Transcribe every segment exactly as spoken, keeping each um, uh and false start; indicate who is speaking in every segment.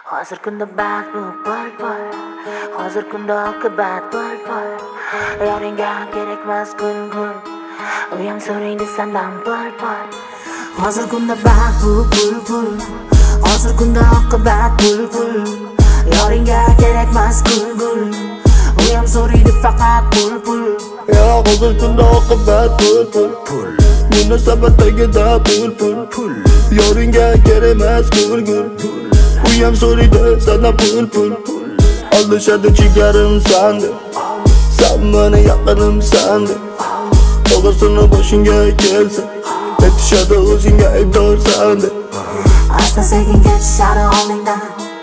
Speaker 1: Hozir kunda baxt bu pul pul, hozir kunda oqibat pul pul. Yoringga kerakmas gul gul, uyam so'raydi sendan pul pul. Hozir kunda baxt bu pul pul, hozir kunda oqibat pul pul. Yoringga kerakmas gul gul, uyam so'raydi faqat pul pul.
Speaker 2: Ya hozir kunda oqibat pul pul, munosabat tagida pul pul. Yoringga kerakmas gul gul, uyam so'raydi sendan pul pul. Aldashadi jigarim sandi, sen meni yaqinim sandi. O'g'risini boshingga kelsa, aytishadi o'zingga aybdor sandi.
Speaker 1: Asta sekin ketishadi oldingdan,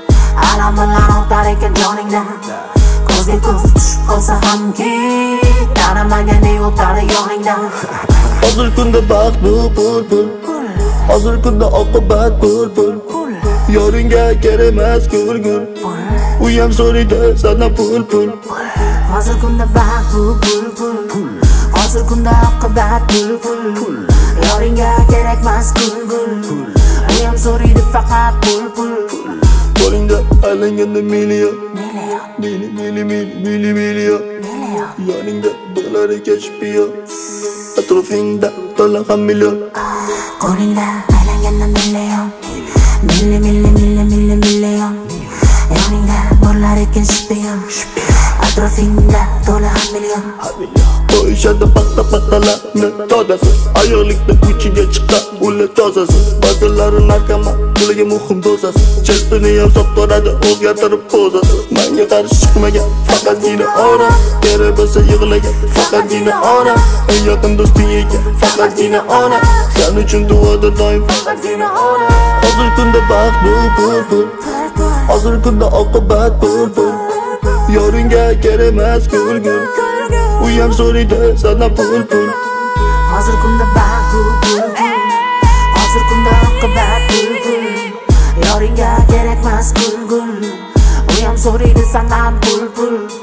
Speaker 1: alam bilan o'tar ekan joningdan. Ko'zga ko'z tushib qolsa hamki, tanimagandek o'tadi yoningdan.
Speaker 2: Hozir kunda baxt bu pul pul, hozir kunda oqibat pul pul. Yoringga kerakmas gul gul, uyam so'raydi sendan pul pul.
Speaker 1: Hozir kunda baxt bu pul pul, hozir kunda oqibat pul pul. Yoringga kerakmas gul gul, uyam so'raydi faqat pul pul.
Speaker 2: Qo'lingda aylanganda million, mili mili mili mili million. Yoningda bo'lar ekan shpiyon, atrofingda to'la ham million.
Speaker 1: Qo'lingda aylanganda million, mili mili mili mili million. Yoningda bo'lar ekan shpiyon, atrofingda to'la ham million.
Speaker 2: Qo'yishadi paxta paxtalarni tozasi, ayollikda uchiga chiqqan ular tozasi. Ba'zilari narkoman, bularga muhim dozasi. Chestini ham sottoradi, o'zgartirib pozasi. Menga qarshi chiqmagan faqatgina ona, kerak bo'lsa yig'lagan faqatgina ona. Eng yaqin do'sting ekan faqatgina ona, sen uchun duoda doim faqatgina ona. Hozir kunda baxt bu pul pul, hozir kunda oqibat pul pul. Yoringga kerakmas gul gul, uyam so'raydi sendan pul pul.
Speaker 1: Hozir kunda baxt bu pul pul, hozir kunda oqibat pul pul. Yoringga kerakmas gul gul, uyam so'raydi sendan pul pul.